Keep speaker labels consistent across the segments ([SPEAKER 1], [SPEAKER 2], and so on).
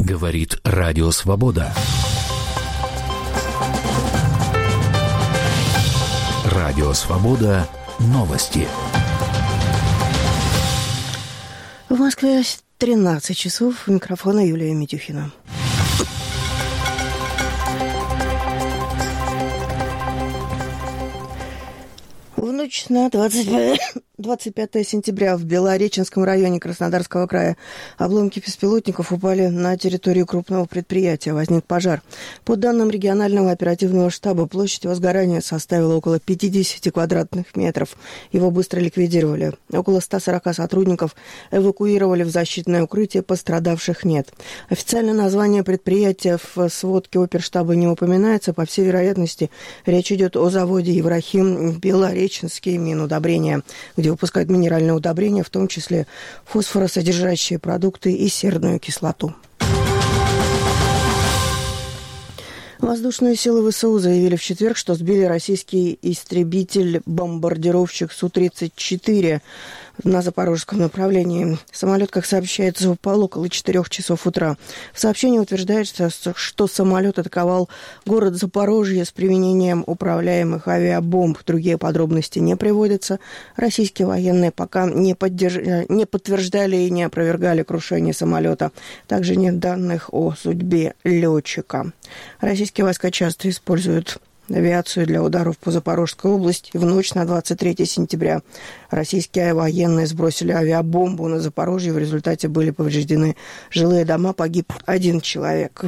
[SPEAKER 1] Говорит Радио Свобода. Радио Свобода. Новости.
[SPEAKER 2] В Москве 13 часов. У микрофона Юлия Митюхина. В ночь на 25 сентября в Белореченском районе Краснодарского края обломки беспилотников упали на территорию крупного предприятия. Возник пожар. По данным регионального оперативного штаба, площадь возгорания составила около 50 квадратных метров. Его быстро ликвидировали. Около 140 сотрудников эвакуировали в защитное укрытие, пострадавших нет. Официальное название предприятия в сводке оперштаба не упоминается. По всей вероятности, речь идет о заводе «Еврахим» Белореченские Минудобрения, где выпускают минеральные удобрения, в том числе фосфоросодержащие продукты и серную кислоту. Воздушные силы ВСУ заявили в четверг, что сбили российский истребитель-бомбардировщик Су-34 на запорожском направлении. Самолет, как сообщается, упал около 4 часов утра. В сообщении утверждается, что самолет атаковал город Запорожье с применением управляемых авиабомб. Другие подробности не приводятся. Российские военные пока не подтверждали и не опровергали крушение самолета. Также нет данных о судьбе летчика. Российские войска часто используют авиацию для ударов по Запорожской области. В ночь на 23 сентября российские военные сбросили авиабомбу на Запорожье. В результате были повреждены жилые дома, погиб 1 человек.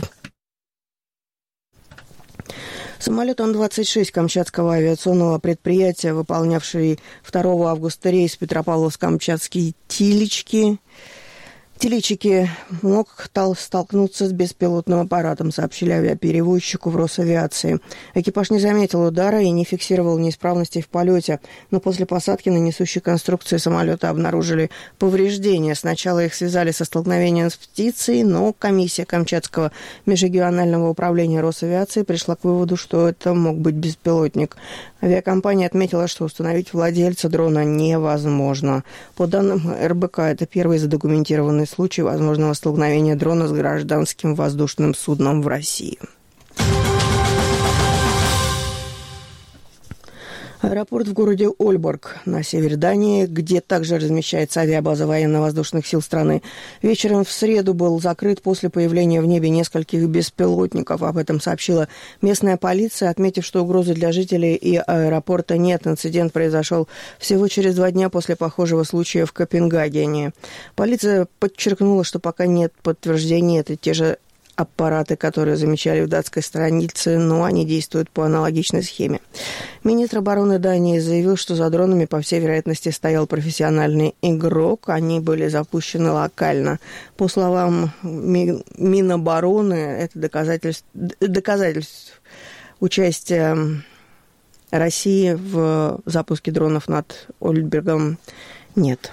[SPEAKER 2] Самолет Ан-26 Камчатского авиационного предприятия, выполнявший 2 августа рейс Петропавловск-Камчатский Теличики мог столкнуться с беспилотным аппаратом, сообщили авиаперевозчику в Росавиации. Экипаж не заметил удара и не фиксировал неисправностей в полете, но после посадки на несущей конструкции самолета обнаружили повреждения. Сначала их связали со столкновением с птицей, но комиссия Камчатского межрегионального управления Росавиации пришла к выводу, что это мог быть беспилотник. Авиакомпания отметила, что установить владельца дрона невозможно. По данным РБК, это первый задокументированный случай возможного столкновения дрона с гражданским воздушным судном в России. Аэропорт в городе Ольборг на севере Дании, где также размещается авиабаза военно-воздушных сил страны, вечером в среду был закрыт после появления в небе нескольких беспилотников. Об этом сообщила местная полиция, отметив, что угрозы для жителей и аэропорта нет. Инцидент произошел всего через 2 дня после похожего случая в Копенгагене. Полиция подчеркнула, что пока нет подтверждений, это те же аппараты, которые замечали в датской столице, но они действуют по аналогичной схеме. Министр обороны Дании заявил, что за дронами, по всей вероятности, стоял профессиональный игрок. Они были запущены локально. По словам Минобороны, это доказательств участия России в запуске дронов над Ольбергом нет.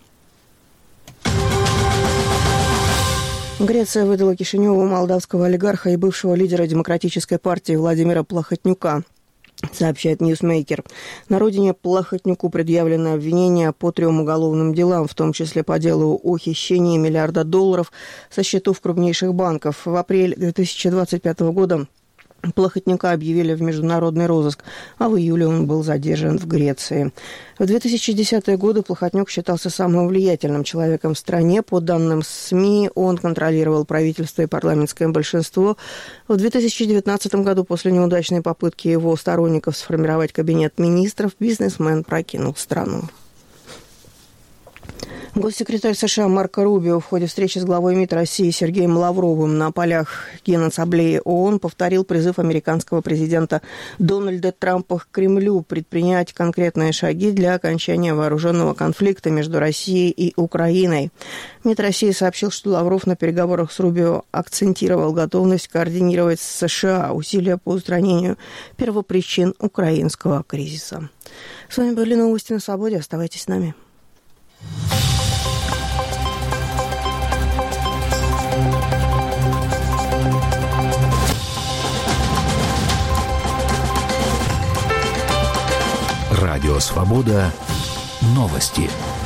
[SPEAKER 2] Греция выдала Кишиневу молдавского олигарха и бывшего лидера Демократической партии Владимира Плахотнюка, сообщает Ньюсмейкер. На родине Плахотнюку предъявлены обвинения по 3 уголовным делам, в том числе по делу о хищении $1 миллиарда со счетов крупнейших банков. В апреле 2025 года Плахотнюка объявили в международный розыск, а в июле он был задержан в Греции. В 2010-е годы Плахотнюк считался самым влиятельным человеком в стране. По данным СМИ, он контролировал правительство и парламентское большинство. В 2019 году, после неудачной попытки его сторонников сформировать кабинет министров, бизнесмен покинул страну. Госсекретарь США Марко Рубио в ходе встречи с главой МИД России Сергеем Лавровым на полях Генассамблеи ООН повторил призыв американского президента Дональда Трампа к Кремлю предпринять конкретные шаги для окончания вооруженного конфликта между Россией и Украиной. МИД России сообщил, что Лавров на переговорах с Рубио акцентировал готовность координировать с США усилия по устранению первопричин украинского кризиса. С вами были новости на Свободе. Оставайтесь с нами.
[SPEAKER 1] Радио Свобода. Новости.